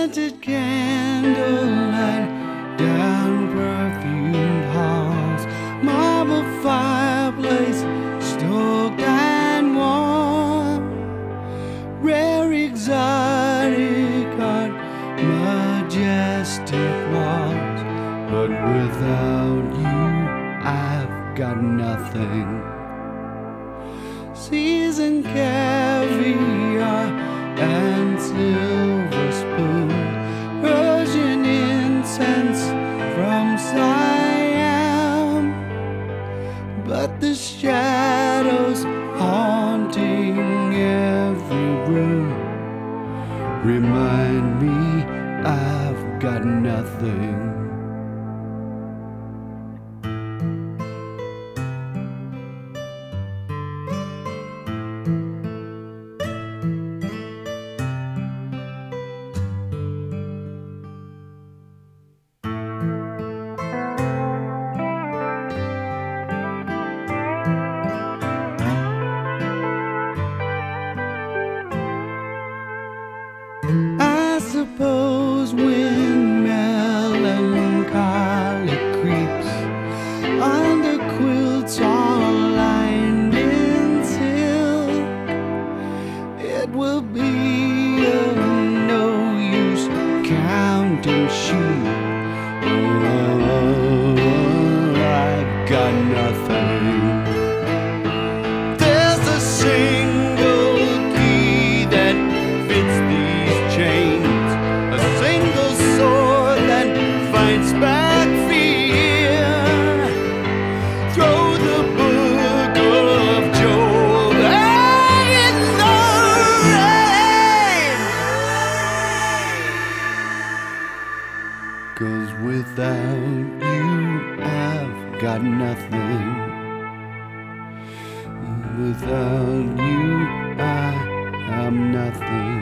scented candlelight down perfumed halls, marble fireplace stoked and warm, rare exotic art, majestic walls. But without you I've got nothing. Seasoned caviar and silver spoon, Persian incense from Siam, but the shadows haunting every room remind me I've got nothing. I suppose when melancholy creeps under quilts all lined in silk, it will be of no use counting sheep. Oh, I've got nothing. There's a single key that fits these chains, a single sword that fights back fear. Throw the book of Job in the rain, 'cause without you I've got nothing. Without you I am nothing.